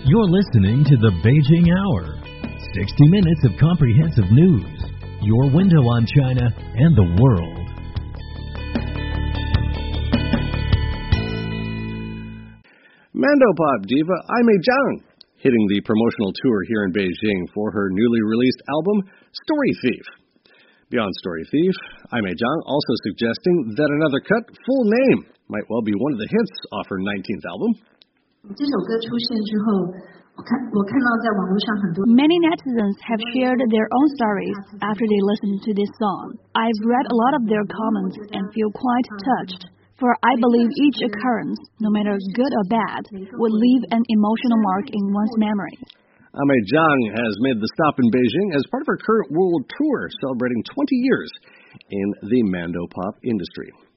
You're listening to the Beijing Hour. 60 minutes of comprehensive news. Your window on China and the world. Mandopop diva Aimee Zhang hitting the promotional tour here in Beijing for her newly released album, Story Thief. Beyond Story Thief, Aimee Zhang also suggesting that another cut, Full Name, might well be one of the hits off her 19th album. Many netizens have shared their own stories after they listened to this song. I've read a lot of their comments and feel quite touched, for I believe each occurrence, no matter good or bad, would leave an emotional mark in one's memory. Aimee Zhang has made the stop in Beijing as part of her current world tour celebrating 20 years in the Mandopop industry.